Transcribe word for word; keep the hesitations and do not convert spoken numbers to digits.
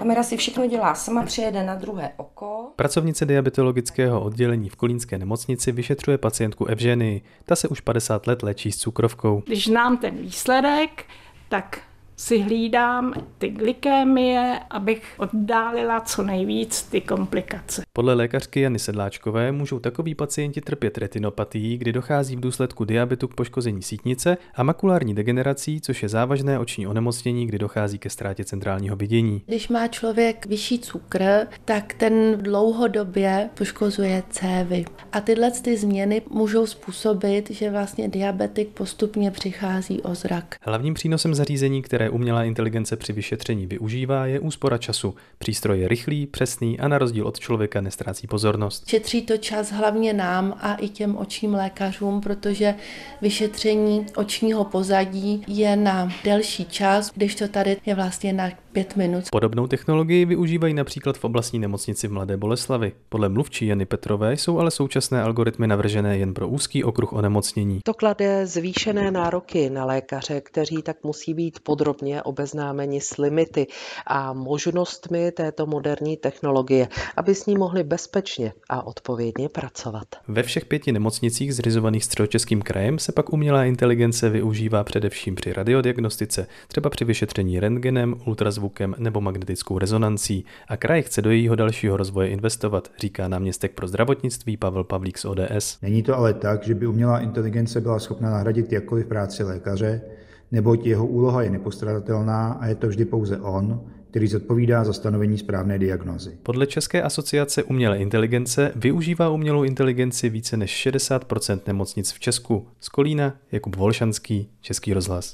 Kamera si všechno dělá sama, přijede na druhé oko. Pracovnice diabetologického oddělení v kolínské nemocnici vyšetřuje pacientku Evženii. Ta se už padesát let léčí s cukrovkou. Když znám ten výsledek, tak si hlídám ty glykémie, abych oddálila co nejvíc ty komplikace. Podle lékařky Jany Sedláčkové můžou takoví pacienti trpět retinopatií, kdy dochází v důsledku diabetu k poškození sítnice, a makulární degenerací, což je závažné oční onemocnění, kdy dochází ke ztrátě centrálního vidění. Když má člověk vyšší cukr, tak ten dlouhodobě poškozuje cévy. A tyhle ty změny můžou způsobit, že vlastně diabetik postupně přichází o zrak. Hlavním přínosem zařízení, které umělá inteligence při vyšetření využívá, je úspora času. Přístroj je rychlý, přesný a na rozdíl od člověka nestrácí pozornost. Šetří to čas hlavně nám a i těm očním lékařům, protože vyšetření očního pozadí je na delší čas, když to tady je vlastně na pět minut. Podobnou technologii využívají například v oblastní nemocnici v Mladé Boleslavi. Podle mluvčí Jany Petrové jsou ale současné algoritmy navržené jen pro úzký okruh onemocnění. To klade zvýšené nároky na lékaře, kteří tak musí být podrobně obeznámeni s limity a možnostmi této moderní technologie, aby s ní mohli bezpečně a odpovědně pracovat. Ve všech pěti nemocnicích zřizovaných Středočeským krajem se pak umělá inteligence využívá především při radiodiagnostice, třeba při vyšetření rentgenem, ultrazvukem nebo magnetickou rezonancí, a kraj chce do jejího dalšího rozvoje investovat, říká náměstek pro zdravotnictví Pavel Pavlík z O D S. Není to ale tak, že by umělá inteligence byla schopna nahradit jakkoliv práci lékaře, neboť jeho úloha je nepostradatelná a je to vždy pouze on, který zodpovídá za stanovení správné diagnózy. Podle České asociace umělé inteligence využívá umělou inteligenci více než šedesát procent nemocnic v Česku. Z Kolína Jakub Volšanský, Český rozhlas.